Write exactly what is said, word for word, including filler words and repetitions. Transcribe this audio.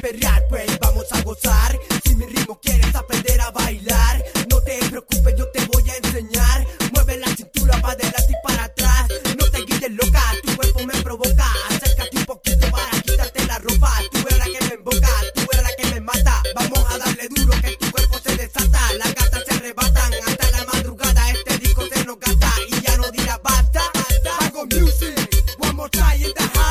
perrear, pues vamos a gozar. Si mi ritmo quieres aprender a bailar, no te preocupes, yo te voy a enseñar. Mueve la cintura para adelante y para atrás. No te guilles loca, tu cuerpo me provoca. Acércate un poquito para quitarte la ropa. Tú eres la que me emboca, tú eres la que me mata. Vamos a darle duro que tu cuerpo se desata. Las gatas se arrebatan hasta la madrugada. Este disco se nos gasta y ya no dirá basta. Vago Music, one more time in the house.